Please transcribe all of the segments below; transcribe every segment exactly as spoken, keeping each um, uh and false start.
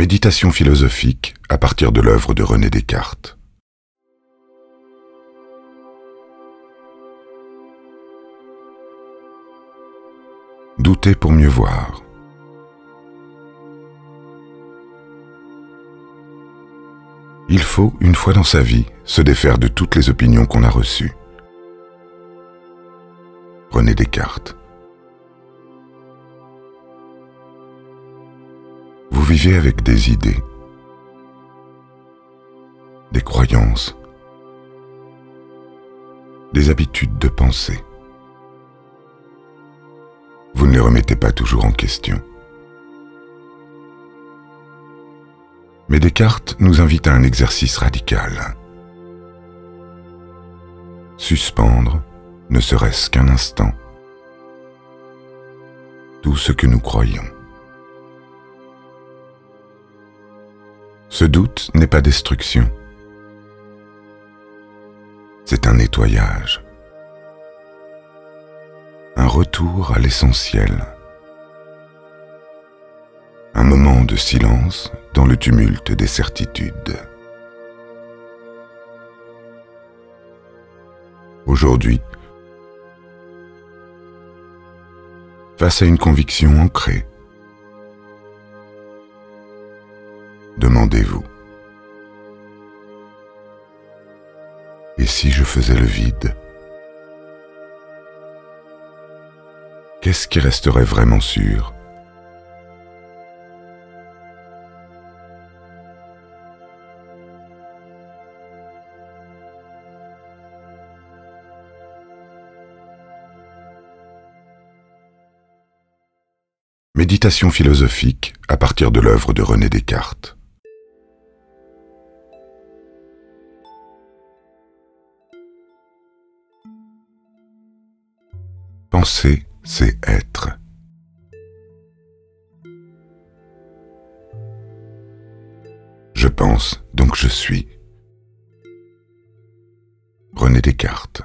Méditation philosophique à partir de l'œuvre de René Descartes. Douter pour mieux voir. Il faut, une fois dans sa vie, se défaire de toutes les opinions qu'on a reçues. René Descartes. Vous vivez avec des idées, des croyances, des habitudes de pensée. Vous ne les remettez pas toujours en question. Mais Descartes nous invite à un exercice radical. Suspendre, ne serait-ce qu'un instant, tout ce que nous croyons. Ce doute n'est pas destruction. C'est un nettoyage. Un retour à l'essentiel. Un moment de silence dans le tumulte des certitudes. Aujourd'hui, face à une conviction ancrée, demandez-vous: et si je faisais le vide? Qu'est-ce qui resterait vraiment sûr? Méditation philosophique à partir de l'œuvre de René Descartes. Penser, c'est être. Je pense, donc je suis. René Descartes.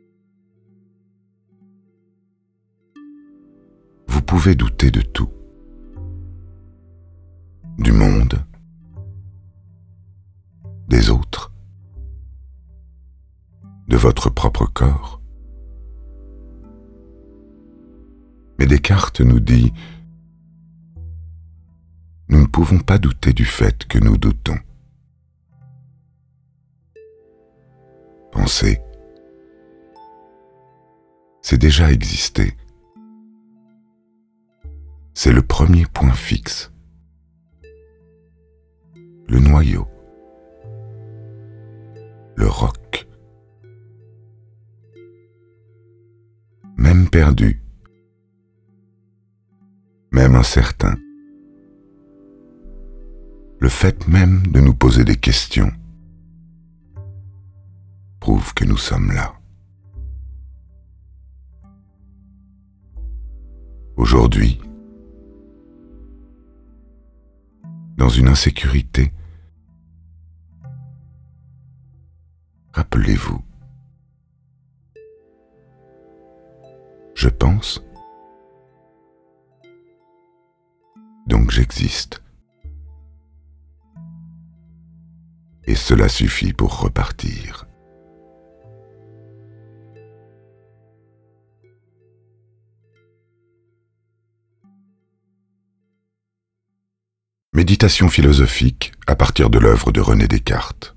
Vous pouvez douter de tout. Du monde, des autres, de votre propre corps. Mais Descartes nous dit: nous ne pouvons pas douter du fait que nous doutons. Penser, c'est déjà exister. C'est le premier point fixe, le noyau, le roc. Même perdu, même incertain, le fait même de nous poser des questions prouve que nous sommes là. Aujourd'hui, dans une insécurité, rappelez-vous: je pense, donc j'existe. Et cela suffit pour repartir. Méditation philosophique à partir de l'œuvre de René Descartes.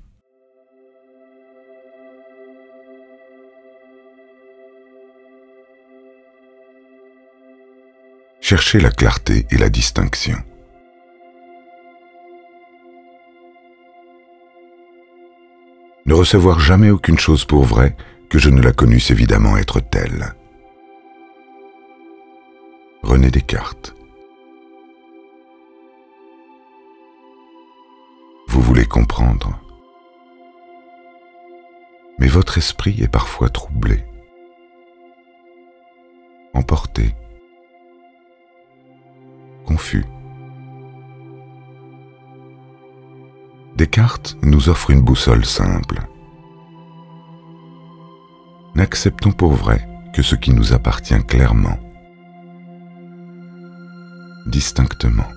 Cherchez la clarté et la distinction. Ne recevoir jamais aucune chose pour vraie que je ne la connusse évidemment être telle. René Descartes. Vous voulez comprendre, mais votre esprit est parfois troublé, emporté, confus. Descartes nous offre une boussole simple. N'acceptons pour vrai que ce qui nous appartient clairement, distinctement.